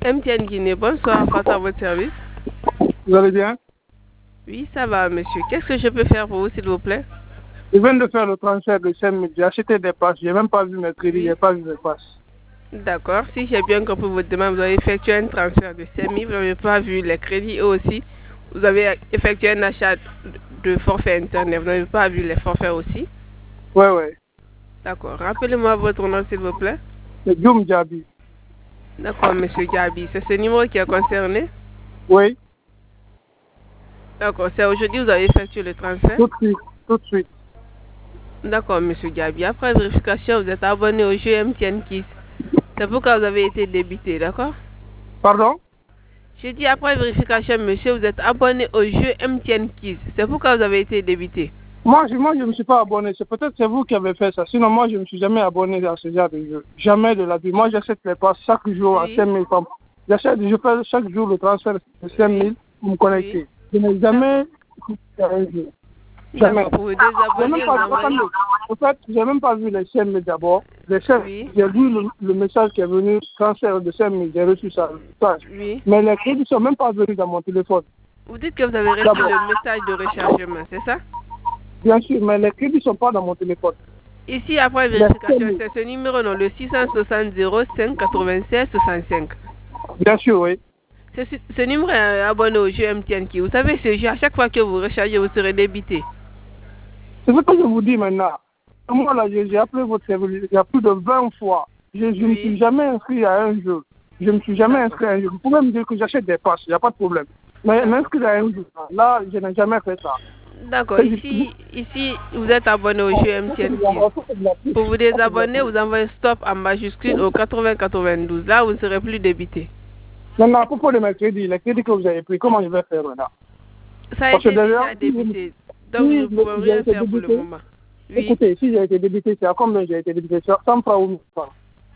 MTN Guinée, bonsoir, face à votre service. Vous allez bien? Oui, ça va, monsieur. Qu'est-ce que je peux faire pour vous, s'il vous plaît? Je viens de faire le transfert de 5 000. J'ai acheté des passes. Je n'ai même pas vu mes crédits. Je n'ai pas vu mes passes. D'accord. Si j'ai bien compris votre demande, vous avez effectué un transfert de 5 000. Vous n'avez pas vu les crédits. Et aussi, vous avez effectué un achat de forfait Internet. Vous n'avez pas vu les forfaits aussi? Oui, oui. D'accord. Rappelez-moi votre nom, s'il vous plaît. C'est Djoum Djabi. D'accord, monsieur Gabi. C'est ce numéro qui est concerné? Oui. D'accord. C'est aujourd'hui que vous avez effectué le transfert? Tout de suite. Tout de suite. D'accord, monsieur Gabi. Après vérification, vous êtes abonné au jeu MTN Kiss. C'est pourquoi vous avez été débité, d'accord? Pardon? J'ai dit après vérification, monsieur, vous êtes abonné au jeu MTN Kiss. C'est pourquoi vous avez été débité. Moi, je ne me suis pas abonné. C'est peut-être c'est vous qui avez fait ça. Sinon, moi, je ne me suis jamais abonné à ce genre de jeu. Jamais de la vie. Moi, j'achète les passes chaque jour à 5 000 francs. Je fais chaque jour le transfert de 5 000 pour me connecter. Je n'ai jamais fait un jeu. Jamais. Pour vous désabonner, En fait, je n'ai même pas vu les 5 000 d'abord. Les 5 000, j'ai vu le message qui est venu, transfert de 5 000, j'ai reçu ça. Oui. Mais les crédits ne sont même pas venus dans mon téléphone. Vous dites que vous avez reçu le message de rechargement, c'est ça? Bien sûr, mais les crédits ne sont pas dans mon téléphone. Ici, après vérification, c'est ce numéro, non, le 660 05 96 65. Bien sûr, oui. Ce numéro est abonné au jeu MTN qui. Vous savez, ce jeu, à chaque fois que vous rechargez, vous serez débité. C'est ce que je vous dis maintenant. Moi, là, j'ai appelé votre service il y a plus de 20 fois. Je ne me suis jamais inscrit à un jeu. Je ne me suis jamais inscrit à un jeu. Vous pouvez me dire que j'achète des passes, il n'y a pas de problème. Mais m'inscrire à un jeu, là, je n'ai jamais fait ça. D'accord. Ici, vous êtes abonné au jeu MTN. Pour vous désabonner, vous envoyez stop en majuscule au 8092. Là, vous ne serez plus débité. Maintenant, à propos de mes crédits, les crédits que vous avez pris, comment je vais faire maintenant? Ça a été déjà débité. Donc, vous ne pouvez rien faire pour le moment. Oui. Écoutez, si j'ai été débité, c'est à combien j'ai été débité? 100 francs ou 1000 francs?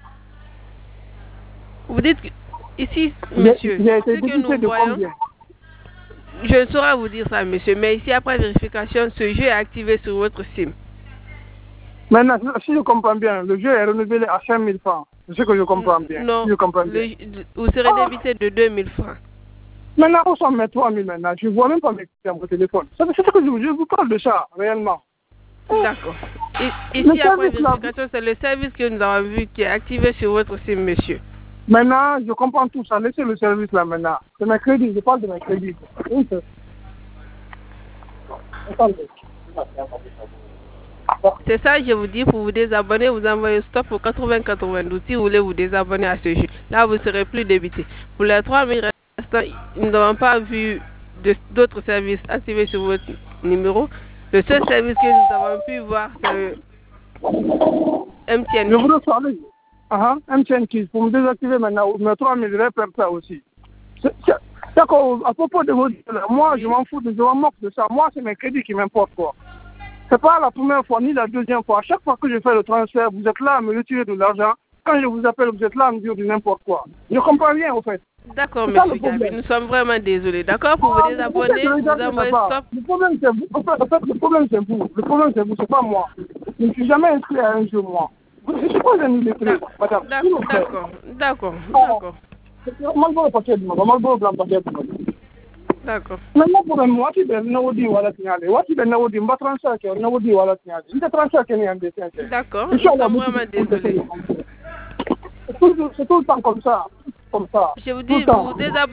Vous dites que, ici, monsieur, j'ai été ce débité que nous de voyons, combien? je ne saurais vous dire ça, monsieur, mais ici, après vérification, ce jeu est activé sur votre SIM. Maintenant, si je comprends bien, le jeu est renouvelé à 5 000 francs. C'est ce que je comprends bien. Non, si je comprends bien. Vous serez débité de 2 000 francs. Maintenant, où sont mes 3 000 maintenant? Je ne vois même pas mes crédits à mon téléphone. C'est ce que je vous parle de ça, réellement. D'accord. Ici, après vérification, c'est le service que nous avons vu qui est activé sur votre SIM, monsieur. Maintenant, je comprends tout ça. Laissez le service là maintenant. C'est mes crédits, je parle de mes crédits. C'est ça, je vous dis, pour vous désabonner, vous envoyez stop au 8092 si vous voulez vous désabonner à ce jeu. Là, vous ne serez plus débité. Pour les 3 000 restants, nous n'avons pas vu d'autres services activés sur votre numéro. Le seul service que nous avons pu voir, c'est le MTN. Je voudrais parler. MTN Kiss, pour me désactiver maintenant, mes 3 000, je vais faire ça aussi. D'accord, à propos de votre... Moi, je m'en fous, je m'en moque de ça. Moi, c'est mes crédits qui m'importent, quoi. C'est pas la première fois, ni la deuxième fois. À chaque fois que je fais le transfert, vous êtes là à me retirer de l'argent. Quand je vous appelle, vous êtes là à me dire du n'importe quoi. Je comprends rien, en fait. D'accord, monsieur Gabi, nous sommes vraiment désolés. D'accord, pour vous désabonner, vous envoyez stop. Le problème, c'est vous. En fait, le problème, c'est vous. Le problème, c'est vous, c'est pas moi. Je ne suis jamais inscrit à un jeu, moi. Je ne suis pas un illettré, madame. D'accord. Malgré le paquet du monde, malgré le blanc paquet du monde. D'accord. Maintenant, pour moi, tu es Naoudi ou à la signalée. Tu es Naoudi, m'a transfert, Naoudi ou à la signalée. Je te transfère qu'il y a un dessin. D'accord, nous sommes vraiment désolés. C'est tout le temps comme ça. Je vous dis, vous désabonnez.